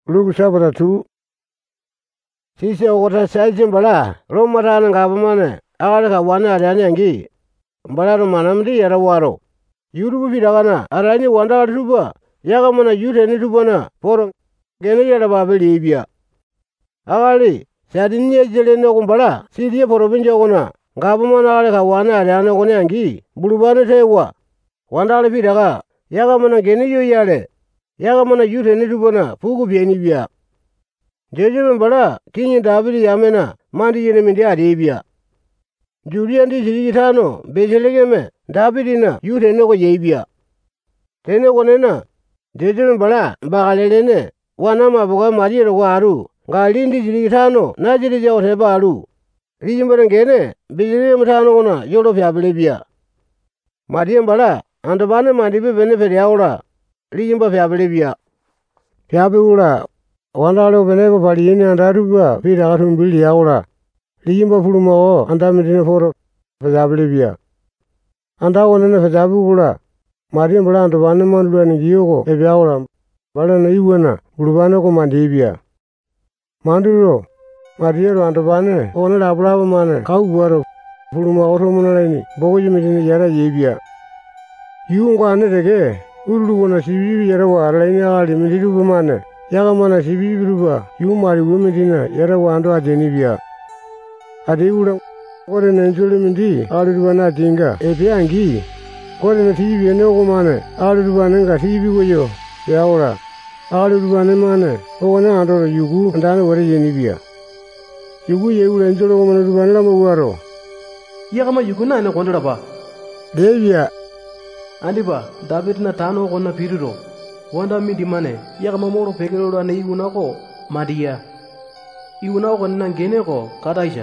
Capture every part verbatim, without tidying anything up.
Luke chapter two. Sisi okota saijin bala romata nan gabamane agalaka wana adani angi bala ro manamdi yara waro yurubu bidagana arani wanda tuba yaga mana yute ni tubana poro gene yara babeli ibia agali sadinye jele no kumbala sidiye poro binjo kona gabamana agalaka wana adani kone angi bulubane tewa wanda bidaga yaga mana gene yo yale yaga mana yute ni tubana pugu bieni bia Jeje bala kinyi David yamena mandi yene mindi adebia Julian di sirigitano bejelegeme Davidina yute no ko yebia tene konena jeje bala bagalelene wana mabuga mari ro waru galindi sirigitano najiri jaw te balu rijimbere gene bejele mutano kona yolo fyabelebia Mariam bala andobane mandi be bene fe yaura rijimba fyabelebia fyabula Wandalo beneko pali yini andaruba pira katum bili yaula. Lijimba fuluma o andamitine foro fezabelebia. Andawo nene fezabu kula. Mariam bala andobane mandula ni giyoko ebyaula. Bala na iwana bulubane ko mandibia. Manduro Mariam andobane one labulaba mane kau buaro fuluma oto munalaini boko jimitine yara yebia. Yungwa ane teke urulu wana sibibi yara wa arlaini agali mindiruba mane. Yaga mana sibibiruba yumari wemedina yara wando adenibia adewura kore na njole mindi aluruba na tinga epe angi kore na tibi ene ko mane aluruba nenga tibi goyo yaura aluruba ne mane ona ando yugu ndane wore yenibia yugu yeura njole ko mane ruba la mawaro yaga ma yugu na ne kondra ba devia andiba David na tano konna piriro Wanda mindi mane yaga mamoro pegero na iuna ko madia iuna ko nan gene ko kadaisha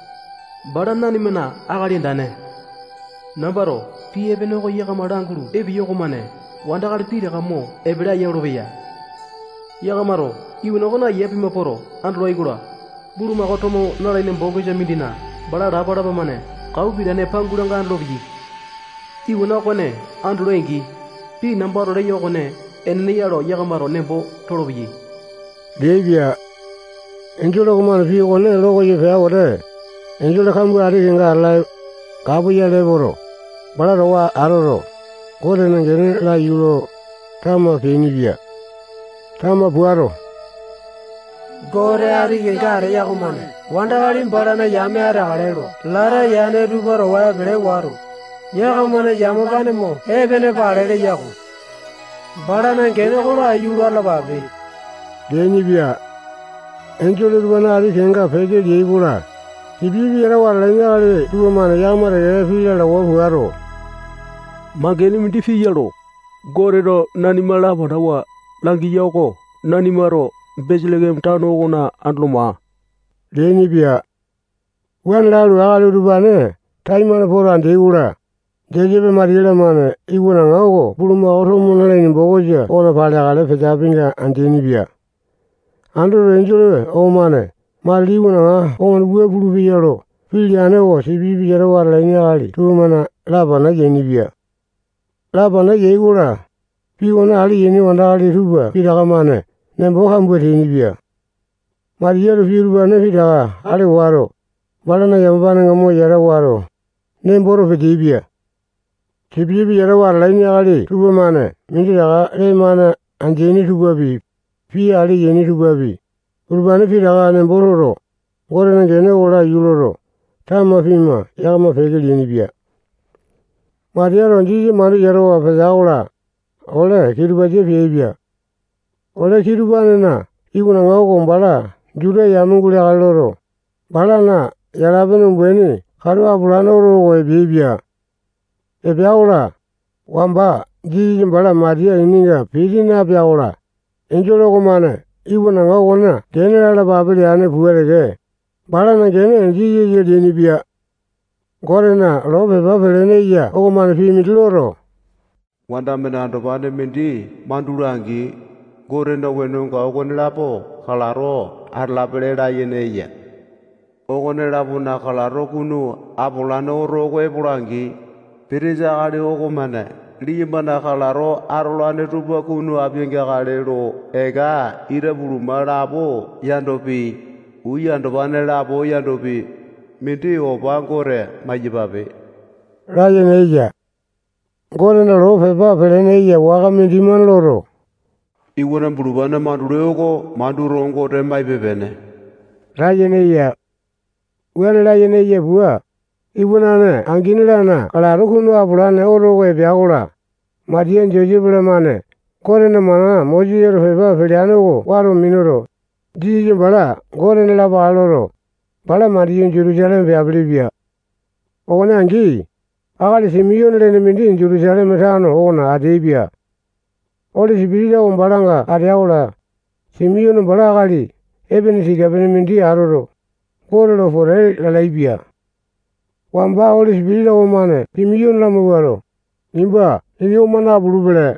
badana ni mena agali ndane nabaro pie beno ko yaga madanguru ebi yoko mane wanda gal pire kamo ebira yorobeya yaga maro iuna ko na yepi maporo andro igura buru ma ko tomo na laine mbogo jamidina bala rabada ba mane kau bidane pangura ngandro bi iuna ko ne andro engi pi nambaro re yoko ne Enne yaro yagamaro nembo torobi. Devia Enjola kumana fi one logo ye fa ore. Enjola kambu ari kinga la kabu ya leboro. Bala rowa aroro. Kore na gene la yulo tama finibia. Tama buaro. Gore ari kinga ari yagumane. Wanda wali mbara na yame ari arero. Lara yane rubaro wa bere waru. Yagamane yamabane mo. Ebene parere yagu. Bada na gene kola yura la babe. Geni bia. Enjole rubana ari kenga fege yeibula. Tibibi era wala nyale tuwa mana yamara ya fiya la wafuaro. Mageni mindi fiyalo. Gore do nani mala badawa langi yoko nani maro bezlege mtano kona andluma. Geni bia. Wan lalu agalu rubane taimana pora andeula. Jejebe mariela mane iwana ngauko buluma oto munalaini mbogoja ona pale agale fejabinga antenibia. Andro enjole o mane mali iwana nga ona uwe bulubi yaro fili anewo sibibi yaro warlaini agali tuumana labana yenibia. Labana yeigula piwana ali yeni wanda ali ruba pidaka mane nemboka mbwetinibia. Marielo firuba ne pidaka ali waro balana yambana ngamo yaro waro nemboro fetibia. Tibibi yara war laini agali tuba mane mindi daga le mane anjeni tuba bi fi ali yeni tuba bi urbane fi daga ne bororo gore na gene ola yuloro tama fima yaga ma fege yeni bia Maria ronji mari yaro wa fazaula ole kiruba je fi bia ole kiruba na iguna ngao ko bala jure yamungule galoro bala na yara benu bweni karwa bulano ro ko bibia Ebiaula wamba jiji mbala Maria ininga pidina biaula enjolo komane iwana ngawona gene la babeli ane buerege bala na gene jiji je dini bia gorena robe babele ne ya okomane fi midloro Wanda mena andobane mindi mandurangi gorena wenonga okone lapo kalaro arlapele da yene ya okone lapo na kalaro kunu apolano rogo epurangi Pereza gali oko mana Limana Halaro, Arolane Rubakunu Abianga Galero, Ega, Iraburu Marabo, Yandopi, Uyandovane Labo, Yandopi, Miti o Bangore, Majibabe. Rajaneja. Gorena Rofe Bapeneja, Wagamidiman Loro. Iwana Burubana Madurego, Madurongo, Remai Bevene. Rajaneja. When Rajaneja Bua. Iwanane, Anginilana, Kalarukunu Abulane, Orowe, Biagola, Madian Jojibulamane, Gorena Mana, Moji Feba, Filiano, Waru Minoro, Dijin Bala, Gorena Baloro, Bala Madian Jerusalem, Biablivia. Onangi, Agadi Simeon Lenemindin, Jerusalem Metano, Ona, Adebia. Oli Sibida on Balanga, Adiaola, Simeon Balagadi, Ebenisi Gabenimindi Aroro, Gorelo for Labia. Wamba oli Sibida Omane, Simeon Lamugaro, Nimba, Idiomana Brubele,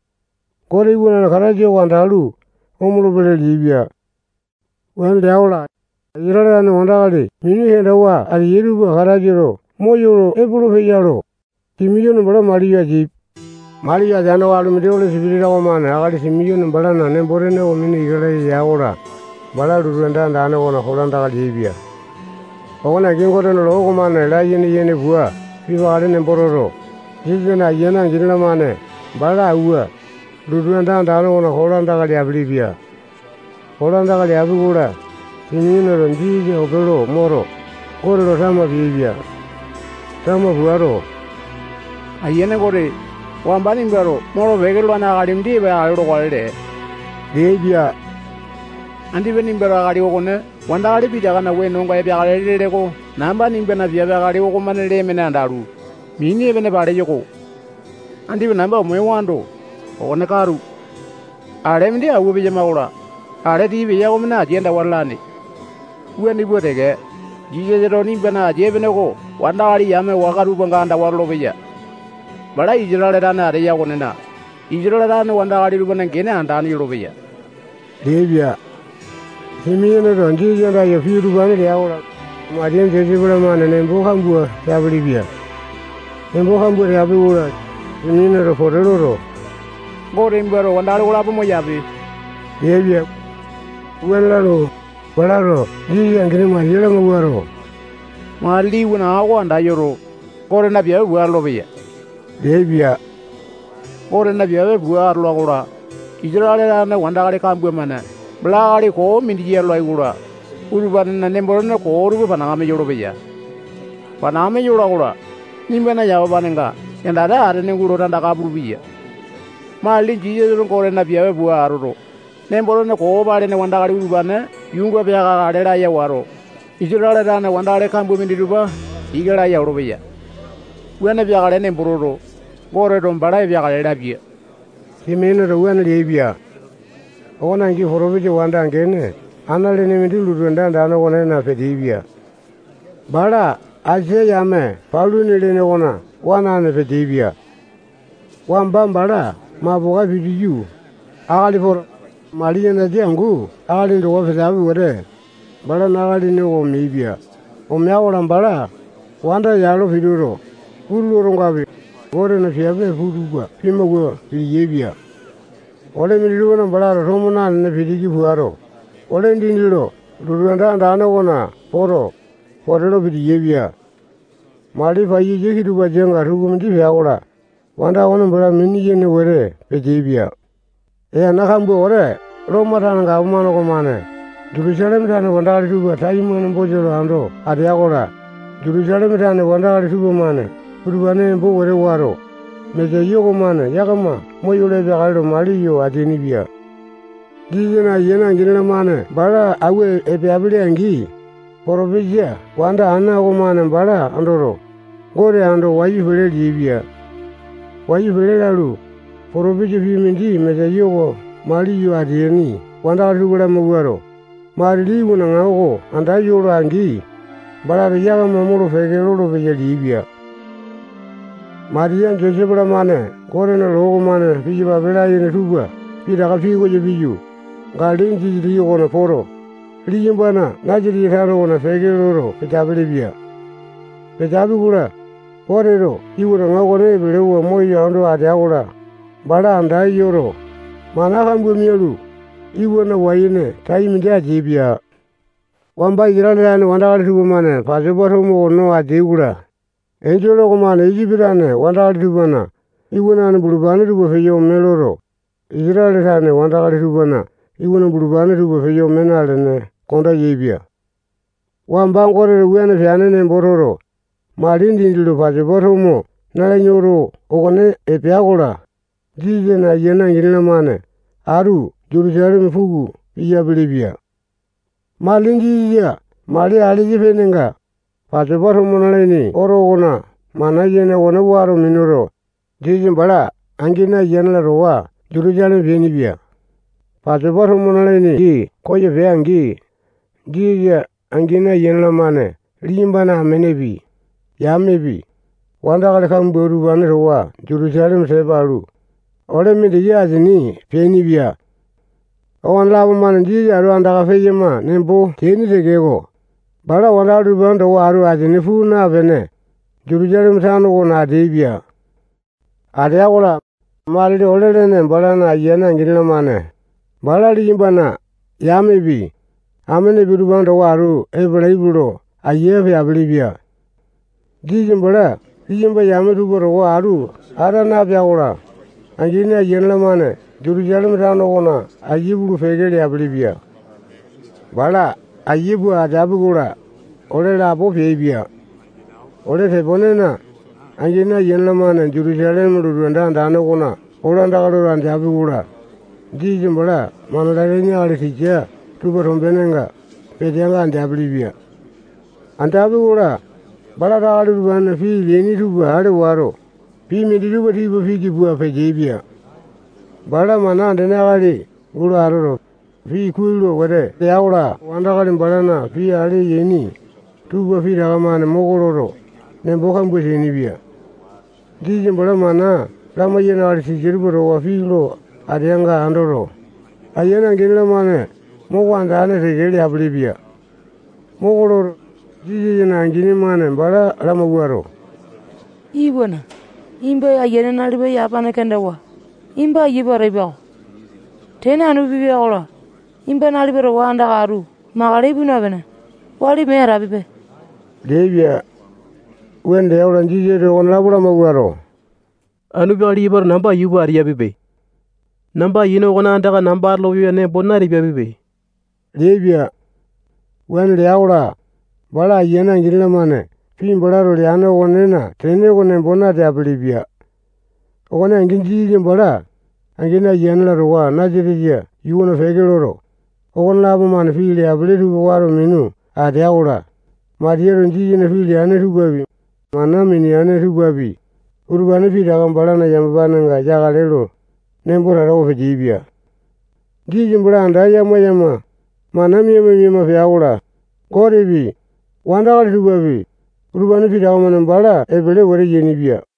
Goriwan Karajo and Alu, Omrubele Libia. When the Aula, Irana and Wandali, Mini Hedawa, and Yeruba Harajero, Moyoro, Ebro, Simeon Bala Maria Jeep. Maria Janoa Middle Sibida Oman, Agadi Simeon Balana, Nemboreno, Mini Yaora, Bala Runda and Anna on a Holanda Libia. Ona Gingoran Logoman, Layan Yenebua, Vivaran and Bororo, Jizana Yena Gilamane, Bala Ua, Rudunda and Anna on a Holanda Ablivia. Holanda Abugura, Simeon and Gigi Obero, Moro, Goro Sama Vivia, Sama Buaro. Ayenegore, Wambani Baro, Moro Vegelana Adim Diva Aldo Walde. Devia. And even in Beragarione, one day Pidagana went on by Biarego, Namba Nimbana Viagario Manele Menandaru, Mini even a Barajo, and even number of Mewando, or Nakaru. Aremdia will be Yamaura, Areti Viamana, Genda Warlani. When the Botega, Gigeroni Bana, Jevenego, one day Yama Wakaru Banganda Warlovia. But I Israelana, the Yagonena, Israelana, one day Ruben and Gena and Dani Rovia. Devia. Simeon and Gigan are a few to one hour. Marian Jezebelaman and Embohambua, Yablivia. Embohambua Yabura, Simeon for Roro. Gorimbero and Alamoyabi. Devia. Well, Balaro, Gigan Grima, Yellow. Mali when I want Ayoro. Gorenavia, Warlovia. Devia. Gorenavia, Warlogora. Israel and one day come women. Blari ko Mindia Lagura, Urban and Nemborna ko Panama Europea. Panama Eura, Nimbana Yavananga, and Ada and Neguro and Agabuvia. Mali Jesus Corena Pia Buaro, Nemborna ko and Wanda Urbana, Yunga Piaga Yawaro. Israel and Wanda Cambu Minduba, Igara Europea. When a Piaga and Emboro, Goredon Baravia Labia. He made a one Libia. Ona ngi horobe wanda ngene anale ne mindi lurunda ndana wona na pedivia bala aje yame palu ne le ne wona wana ne pedivia wamba bala maboga bidiyu agali for mali na jangu agali ndo wafazabu wore bala na agali ne o mibia o myawola bala wanda yalo biduro kuluro ngabe gore na fiabe fuduwa pimago yebia Ole Miluna Bala Romana and Pidiki Buaro. Ole Dindilo, Ruranda and Anagona, Poro, Porto Vidivia. Malifa Yiki to Bajanga, Rugum Diviaola. Wanda one Bala Mini in the Were, Pedivia. E Nakambu Ore, Romatan Gaumano, Jerusalem and Wanda to Taiman and Bojorando, Adiagola, Jerusalem and Wanda Superman, Urubane and Bowaro. Meja Yogomana, Yagama, Moyole Aldo Mario Adenibia. Gizana Yena Gilamana, Bara, Awe, Epiabili and Gi, Porovisia, Wanda Anna Woman and Bara, Andoro, Gore Ando, why you will Libia? Why you will Alu? Porovisia Vimindi, Meja Yogo, Mario Adeni, Wanda Rugula Muguero, Mari Wunango, and Ayora and Gi, Bara Yagama Moro Fegero Villa Libia. Marian Josephamane, Corona Logomane, Viva Vela in a tuba, Pita Figo Viu, Gardin Rio on a poro, Limbana, Najiri Haro on a Fegero, Petablivia. Petabula, Orero, iwura ngakone belewa moyo ando adiagola. Bala anda yoro. Mana kambu mielu. Iwana wayine taiminde ajibia. Wamba iralane wandakali tubumane pasiporo mo no adigura. Enjolo komane ijibirane wandakali tubana. Iwana bulubane tubu feyo meloro. Iralane wandakali tubana. Iwana bulubane tubu feyo menalene konda yibia. Wamba ngore wene fiane ne bororo. Malindi ndilo pasiporo mo nala nyoro okone epiagola. Jije na yena ngirina mane. Aru Jerusalem fugu iya bilibia. Malindi iya mali aliji fenenga. Pasiporo mo nala ni oro ona mana yene wana waro minoro. Jije bala angina yena rowa Jerusalem venibia. Pasiporo mo nala ni di koye veangi. Jije angina yena mane limbana amenebi. Yamebi. Wandakali kamboru bane rowa Jerusalem sebaru. Ole midi yazini penibia. Owan labo man jiji aru andaka fejema nembo teni tegego. Bala wandakali bando waru azini fu na vene. Jerusalem sano ko na debia. Adea kola malide ole ne bala na yena ngirina mane. Bala limbana yamebi. Amene biru bando waru ebla iburo ayefe abilibia. Jiji bala jimba yametu boro waru ara na biagola. Angina yenla mane Jerusalem sano ko na ayiburu fegeli abilibia. Bala ayibu adabugura ole labo febia. Ole sebonena angina yenla mane Jerusalem ruranda ndano ko na olanda kalo andabugura. Jiji bala manalenya ale tija tuba rombenenga pedanga andabilibia. Andabugura bala dagalu bana fi leni tuba ale waro. Fi midiruba tiba fi kibua fejebia. Bala mana denagari guru aroro. Fi kuilo wade yaula wandakali balana fi ale yeni. Tuba fi dagamane mogororo. Nembokan bweseni bia. Jiji bala mana lama yena ali sijiruboro wa fi lo adianga andoro. Ayena ngirila mane mogwanda ane sejeli ablibia. Mogororo. Jiji jena ngini mane bala lama waro. Iwana. Imba ayena nalibe yapane kendewa. Imba yibare bao. Tena anu bibe ola. Imba nalibe rwanda garu. Magale buna bene. Wali mera bibe. Devia. Wende ola jiji de on labura magwaro. Anu biali ibar namba yubu ariya bibe. Namba yino kona andaka namba lo ne bonari bibe. Devia. Wende ola bala yena ngirila mane. Fi mbala liana wonena tene wone bona de ablibia. Wona nginji mbala angina yena rowa najiriya yuona fegeloro. Wona labo man fi le abliru waro minu ade aula. Mariero njiji ne fi le ane rubabi. Mana mini ane rubabi. Urbane fi daga mbala na yambana nga jagalelo. Nembora rawo fejibia. Jiji mbala anda yama yama. Mana miyama miyama fe aula. Korebi wandakali rubabi. Urbane fi daga mana mbala ebele wore yenibia.